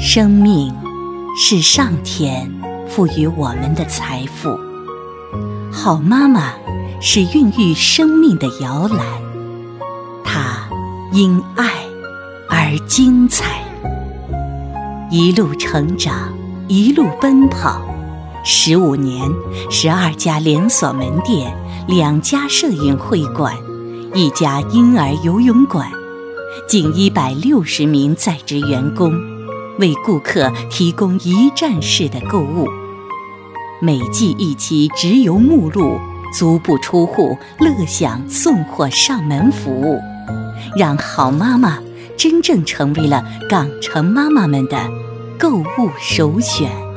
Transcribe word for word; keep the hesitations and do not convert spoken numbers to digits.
生命是上天赋予我们的财富，好妈妈是孕育生命的摇篮，她因爱而精彩。一路成长，一路奔跑，十五年，十二家连锁门店，两家摄影会馆，一家婴儿游泳馆，近一百六十名在职员工，为顾客提供一站式的购物。每季一期直邮目录，足不出户，乐享送货上门服务，让好妈妈真正成为了港城妈妈们的购物首选。